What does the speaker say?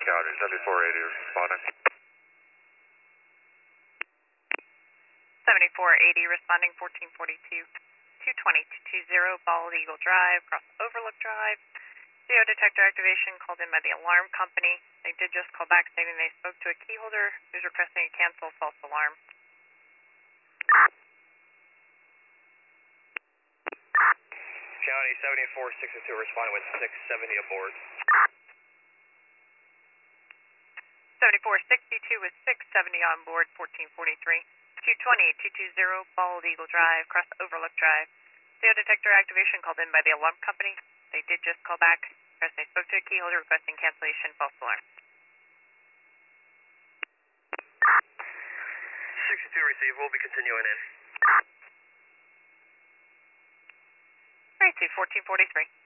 County 7480 responding. 7480 responding 1442. 220-220 Bald Eagle Drive, cross Overlook Drive. CO detector activation called in by the alarm company. They did just call back stating they spoke to a key holder who's requesting a cancel false alarm. County 7462 responding with 670 aboard. 7462 with 670 on board 1443. 220-220 Bald Eagle Drive, cross Overlook Drive. CO detector activation called in by the alarm company. They did just call back because they spoke to a key holder requesting cancellation false alarm. 62 receive, we'll be continuing in. Alright, 1443.